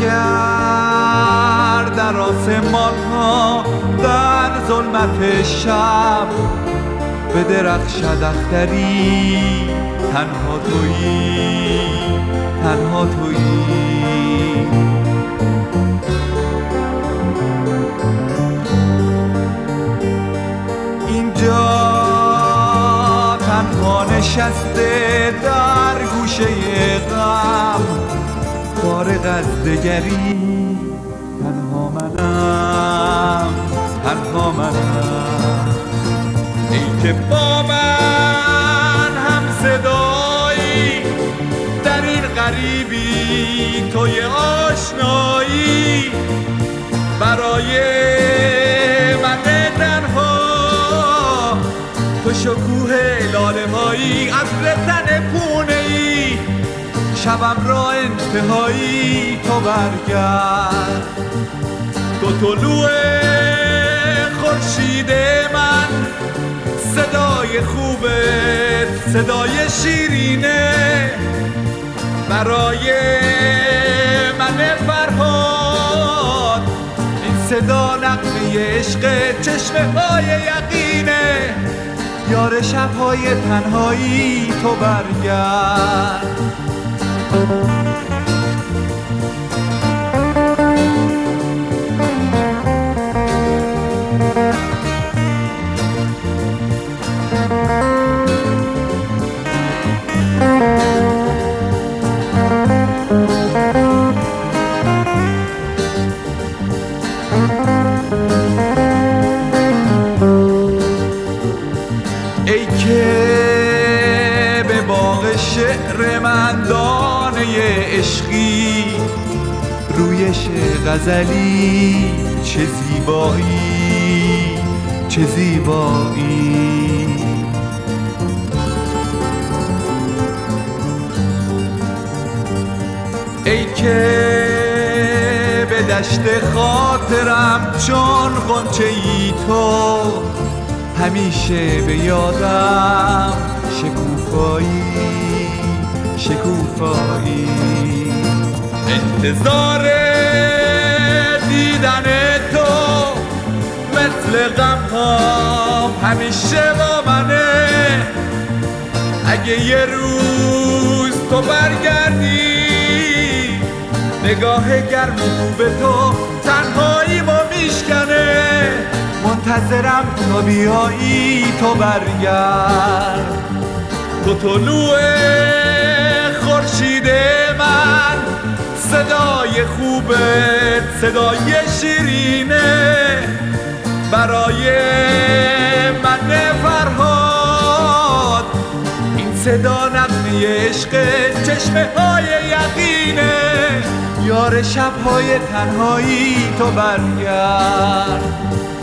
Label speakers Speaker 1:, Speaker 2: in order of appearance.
Speaker 1: برگرد در آسمان ها در ظلمت شب، به درخشد اختری تنها تویی، تنها تویی. اینجا تنها نشسته در گوشه غم، فارغ از دگری تنها منم، تنها منم. ای که با من هم صدایی در این غریبی، توی آشنایی برای من تنها، تو شکوه لاله هایی عطر تن پونه ای، شبم را انتهایی تو برگرد. تو طلوع خورشید من، صدای خوبت صدای شیرینه برای من فرهاد. این صدا نغمه عشق چشمه های یقینه، یار شبهای تنهایی تو برگرد. ای که به باغ شعر من دانه عشقی، رویش غزلی چه زیبایی، چه زیبایی. ای که به دشت خاطرم چون غنچه ای تو، همیشه به یادم شکوفایی، شکوفایی. انتظار دیدن تو مثل غمهام همیشه با منه. اگه یه روز تو برگردی، نگاه گرم به تو تنهایی ما میشکنه. منتظرم تا بیایی تو برگرد. تو طلوع خورشید من، صدای خوبت صدای شیرینه برای من فرهاد. این صدا نغمه عشق چشمه های یقینه، یار شبهای تنهایی تو برگرد.